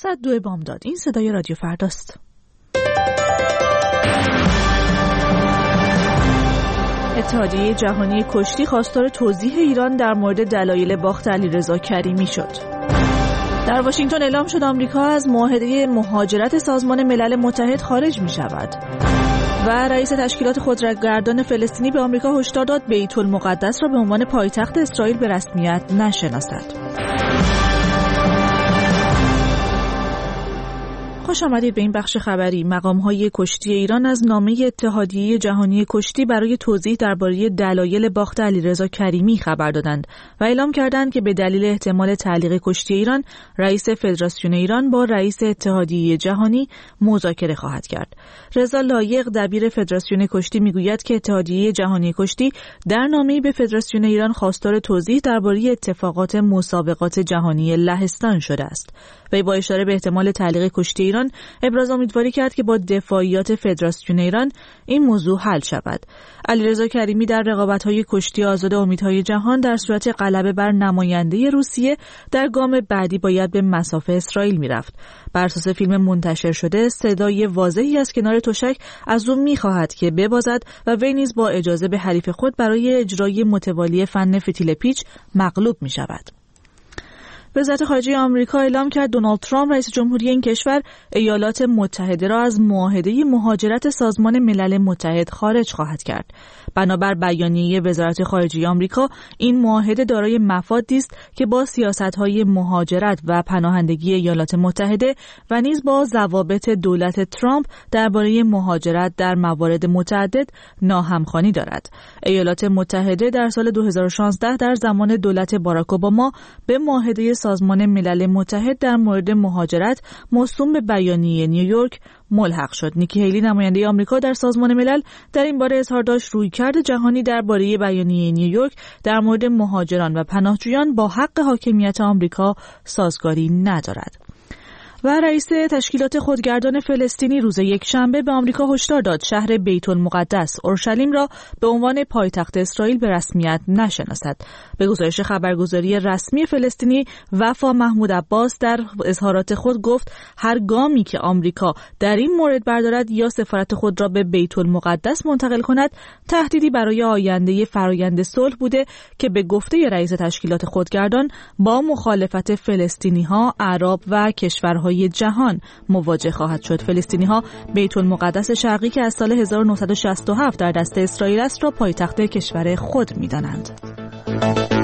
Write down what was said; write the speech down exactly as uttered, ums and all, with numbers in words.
نهصد و دو بامداد. این صدای رادیو فرداست. اتحادیه جهانی کشتی خواستار توضیح ایران در مورد دلایل باخت علیرضا کریمی شد. در واشنگتن اعلام شد آمریکا از معاهده مهاجرت سازمان ملل متحد خارج می شود. و رئیس تشکیلات خودگردان فلسطینی به آمریکا هشدار داد بیت المقدس را به عنوان پایتخت اسرائیل به رسمیت نشناسد. خوش آمدید به این بخش خبری. مقام‌های کشتی ایران از نامه اتحادیه جهانی کشتی برای توضیح درباره دلایل باخت علیرضا کریمی خبر دادند و اعلام کردند که به دلیل احتمال تعلیق کشتی ایران، رئیس فدراسیون ایران با رئیس اتحادیه جهانی مذاکره خواهد کرد. رضا لایق دبیر فدراسیون کشتی میگوید که اتحادیه جهانی کشتی در نامه‌ای به فدراسیون ایران خواستار توضیح درباره اتفاقات مسابقات جهانی لهستان شده است. وی با اشاره به احتمال تعلیق کشتی ایران ابراز امیدواری کرد که با دفاعیات فدراسیون ایران این موضوع حل شود. علیرضا کریمی در رقابت‌های کشتی آزاد امیدهای جهان در صورت غلبه بر نماینده روسیه در گام بعدی باید به مصاف اسرائیل میرفت. بر اساس فیلم منتشر شده صدای واضحی از کنار تشک از او می‌خواهد که ببازد و وی نیز با اجازه به حریف خود برای اجرای متوالی فن فتیل پیچ مغلوب می‌شود. وزارت خارجه آمریکا اعلام کرد دونالد ترامپ رئیس جمهوری این کشور ایالات متحده را از معاهده مهاجرت سازمان ملل متحد خارج خواهد کرد. بنابر بیانیه وزارت خارجه آمریکا، این معاهده دارای مفادی است که با سیاست‌های مهاجرت و پناهندگی ایالات متحده و نیز با ضوابط دولت ترامپ درباره مهاجرت در موارد متعدد ناهمخوانی دارد. ایالات متحده در سال دو هزار و شانزده در زمان دولت باراک اوباما به معاهده سازمان ملل متحد در مورد مهاجرت موسوم به بیانیه نیویورک ملحق شد. نیکی هیلی نماینده آمریکا در سازمان ملل در این باره اظهار داشت رویکرد جهانی درباره بیانیه نیویورک در مورد مهاجران و پناهجویان با حق حاکمیت آمریکا سازگاری ندارد. و رئیس تشکیلات خودگردان فلسطینی روز یکشنبه به آمریکا هشدار داد شهر بیت المقدس اورشلیم را به عنوان پایتخت اسرائیل به رسمیت نشناسد. به گزارش خبرگزاری رسمی فلسطینی وفا محمود عباس در اظهارات خود گفت هر گامی که آمریکا در این مورد بردارد یا سفارت خود را به بیت المقدس منتقل کند تهدیدی برای آینده فرآیند صلح بوده که به گفته رئیس تشکیلات خودگردان با مخالفت فلسطینی‌ها، اعراب و کشورهای جهان مواجه خواهد شد. فلسطینی‌ها بیت المقدس شرقی که از سال هزار و نهصد و شصت و هفت در دست اسرائیل است را پایتخت کشور خود می‌دانند.